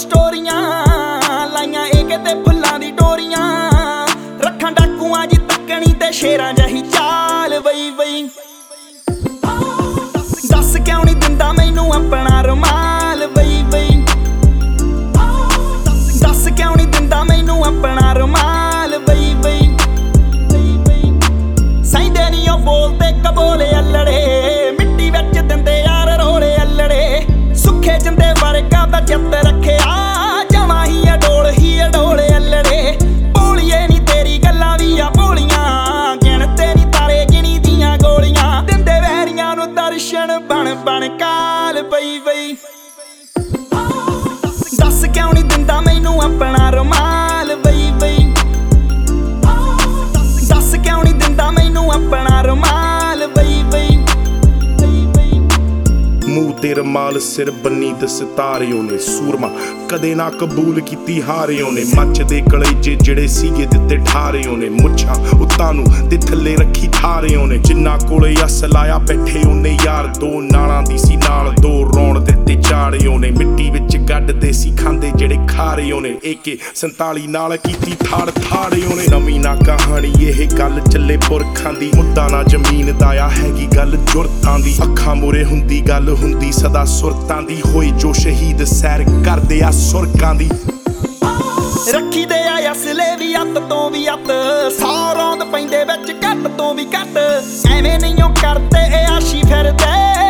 ਸਟੋਰੀਆਂ ਲਾਈਆਂ ਇਹ ਕਿਤੇ ਫੁੱਲਾਂ ਦੀ ਡੋਰੀਆਂ ਰੱਖਾਂ ਡਾਕੂਆਂ ਜੀ ਤੱਕਣੀ ਤੇ ਸ਼ੇਰਾਂ ਜਹੀ ਚਾਲ ਬਈ ਬਈ ਦੱਸ ਕਿਉਂ ਨਹੀਂ ਦਿੰਦਾ ਮੈਨੂੰ ਆਪਣਾ ਰੁਮਾਲ ਬਈ ਬਈ ਦੱਸ ਕਿਉਂ ਨਹੀਂ ਦਿੰਦਾ ਮੈਨੂੰ ਆਪਣਾ ਰੁਮਾਲ ਬਈ ਬਈ ਸਹਿੰਦੇ ਨਹੀਂ ਉਹ ਬੋਲਦੇ ਕਬੋਲੇ ਅਲੜੇ ਮਿੱਟੀ ਵਿੱਚ ਦਿੰਦੇ ਯਾਰ ਰੋਲੇ ਅਲੜੇ ਸੁੱਖੇ ਜਿੰਦੇ ਵਰਗਾ ਦਾ ਚਿੱਤ ਰੱਖਿਆ ਜਮਾਂ ਹੀ ਅਡੋਲੇ ਅਲੜੇ ਬੋਲੀਏ ਨੀ ਤੇਰੀ ਗੱਲਾਂ ਵੀ ਆ ਬੋਲੀਆਂ ਗਿਣਤੇ ਨੀ ਤਾਰੇ ਗਿਣੀ ਦੀਆਂ ਗੋਲੀਆਂ ਦਿੰਦੇ ਵਹਿਰੀਆਂ ਨੂੰ ਦਰਸ਼ਨ ਬਣ ਬਣ ਕਾਲ ਪਈ ਬਈ ਦੱਸ ਕਿਉਂ ਨਹੀਂ ਦਿੰਦਾ ਮੈਨੂੰ ਆਪਣਾ ਰੁਮਾਲ ਬਈ ਬਈ ਦੱਸ ਕਿਉਂ ਨਹੀਂ ਦਿੰਦਾ ਮੈਨੂੰ ਆਪਣਾ ਰੁਮਾਲ ਬਈ ਬਈ ਮੂੰਹ ਤੇ ਰਮਾਲ ਸਿਰ ਬੰਨੀ ਤੇ ਸਿਤਾਰਿਓ ਨੇ ਸੂਰਮਾ ਕਦੇ ਨਾ ਕਬੂਲ ਕੀਤੀ ਹਾਰਿਓ ਨੇ ਮੱਚਦੇ ਕਲੇਜੇ ਜਿਹੜੇ ਸੀਗੇ ਦਿੱਤੇ ਠਾਰਿਓ ਨੇ ਮੁੱਛਾਂ ਉੱਤਾਂ ਨੂੰ ਤੇ ਥੱਲੇ ਰੱਖੀ ਠਾਰਿਓ ਨੇ ਜਿੰਨਾ ਕੋਲੇ ਅਸ ਲਾਇਆ ਬੈਠੇ ਉਹਨੇ ਯਾਰ ਦੋ ਨਾਲਾਂ ਦੀ ਸੀ ਨਾਲ ਦੋ ਰੌਣ ਦਿੱਤੇ ਚਾੜਿਓ ਨੇ ਮਿੱਟੀ ਵਿੱਚ ਗੱਡਦੇ ਸੀ ਖਾਂਦੇ ਜਿਹੜੇ ਖਾਰਿਓ ਨੇ AK-47 ਨਾਲ ਕੀਤੀ ਥਾੜਿਓ ਨੇ ਨਵੀਂ ਨਾ ਕਹਾਣੀ ਇਹ ਗੱਲ ਚੱਲੇ ਪੁਰਖਾਂ ਦੀ ਮੁੱਦਾ ਨਾ ਜ਼ਮੀਨ ਦਾ ਆ ਹੈਗੀ ਗੱਲ ਜੁਰਤਾਂ ਦੀ ਅੱਖਾਂ ਮੂਰੇ ਹੁੰਦੀ ਗੱਲ ਹੁੰਦੀ ਸਦਾ ਸੁਰਤਾਂ ਦੀ ਹੋਈ ਜੋ ਸ਼ਹੀਦ ਸੈਰ ਕਰਦੇ ਆ ਸੁਰਕਾਂ ਦੀ ਰੱਖੀ ਦੇ ਆ ਅਸਲੇ ਵੀ ਅੱਤ ਤੋਂ ਵੀ ਅੱਤ 100 ਰੌਂਦ ਪੈਂਦੇ ਵਿੱਚ ਘੱਟ ਤੋਂ ਵੀ ਘੱਟ ਐਵੇਂ ਨਹੀਂ ਉਹ ਕਰਦੇ ਇਹ ਆਸ਼ੀ ਫਿਰਦੇ